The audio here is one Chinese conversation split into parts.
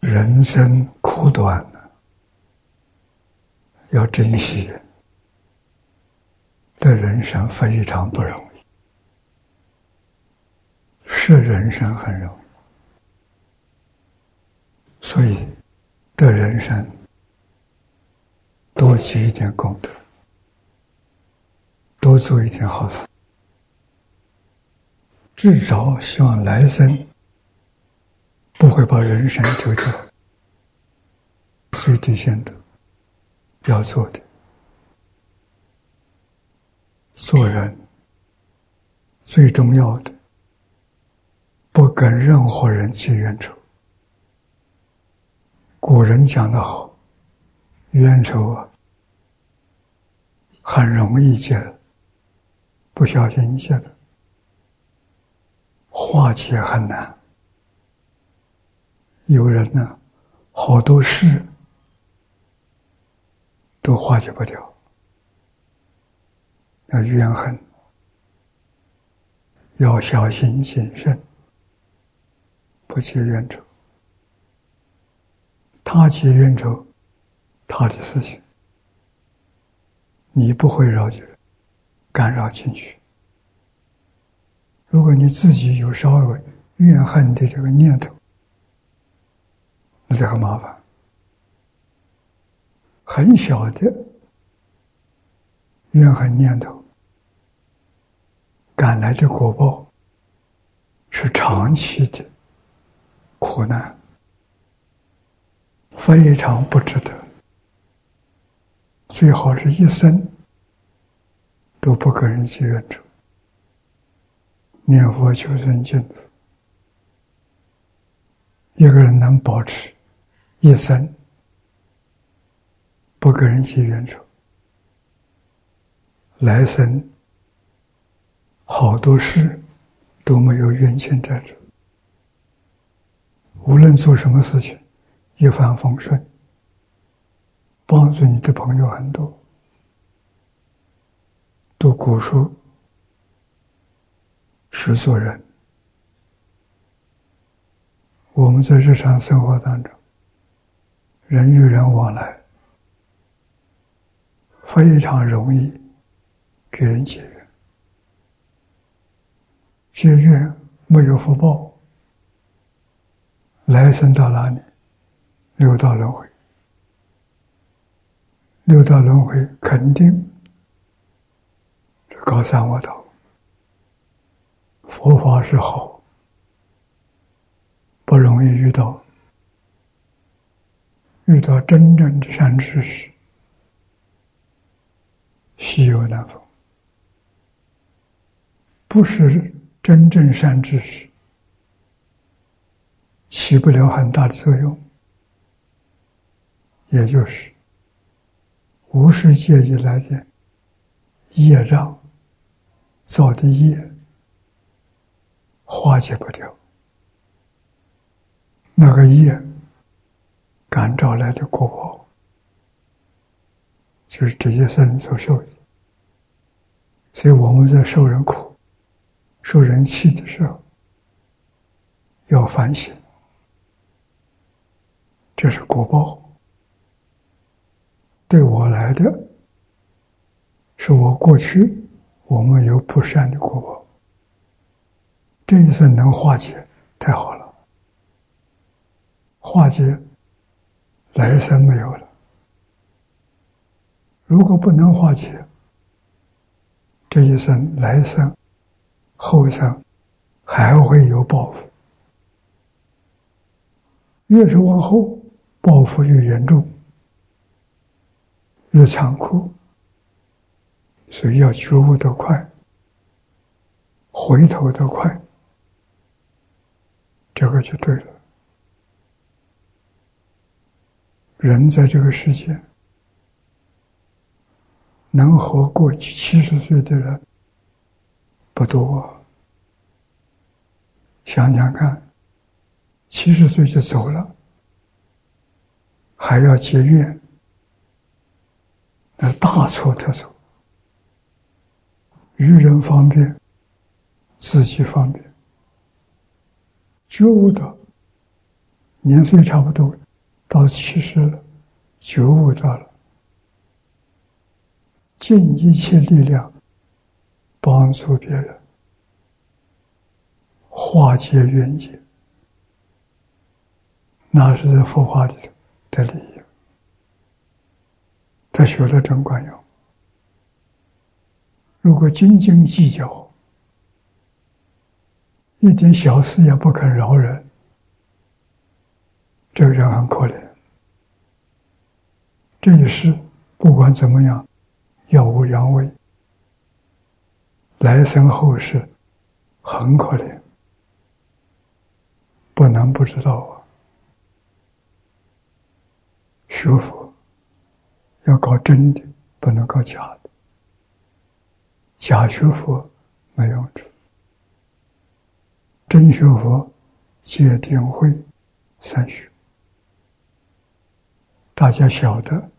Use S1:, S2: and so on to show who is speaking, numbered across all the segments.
S1: 人生苦短，要珍惜的人生非常不容易，是人生很容易，所以的人生多积一点功德，多做一点好事，至少希望来生不会把人生丢掉。最低限度要做的，做人最重要的，不跟任何人结冤仇。古人讲得好，冤仇啊，很容易结的，不小心结的，化解很难。有人呢，好多事都化解不掉，要怨恨，要小心谨慎，不结冤仇。他结冤仇，他的事情，你不会扰及人，干扰情绪。如果你自己有稍微怨恨的这个念头，那就很麻烦。很小的怨恨念头赶来的果报是长期的苦难，非常不值得。最好是一生都不跟人结冤仇，念佛求生净土。一个人能保持一生不跟人结冤仇，来生好多事都没有冤亲债主，无论做什么事情一帆风顺，帮助你的朋友很多。读古书是做人。我们在日常生活当中，人与人往来非常容易给人结怨，结怨没有福报，来生到哪里？六道轮回。六道轮回肯定是高三恶道。佛法是好，不容易遇到真正的善知识，稀有难逢。不是真正善知识，起不了很大的作用。也就是无始界以来的业障造的业化解不掉，那个业感召来的果报，就是这一生所受的。所以我们在受人苦、受人气的时候，要反省，这是果报。对我来的是我过去我们有不善的果报，这一生能化解，太好了。化解，来生没有了。如果不能化解，这一生、来生、后生还会有报复。越是往后，报复越严重，越残酷。所以要觉悟得快，回头得快，这个就对了。人在这个世界能活过70岁的人不多，想想看，70岁就走了，还要结怨，那大错特错。于人方便，自己方便。觉悟到年岁差不多到70了，觉悟到了，尽一切力量帮助别人，化解冤结，那是在佛法里头的利益。他学了真观用。如果斤斤计较，一点小事也不肯饶人，这个人很可怜。这一世不管怎么样，耀武扬威，来生后世很可怜，不能不知道啊。学佛要搞真的，不能搞假的。假学佛没用处，真学佛戒定慧三学，大家晓得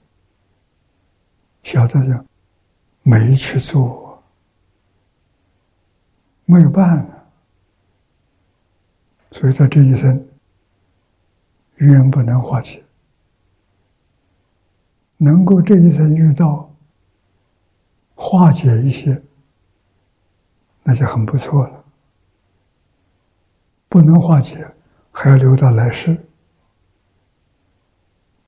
S1: 讲没去做，没有办法，所以他这一生冤不能化解，能够这一生遇到化解一些，那就很不错了。不能化解，还要留到来世。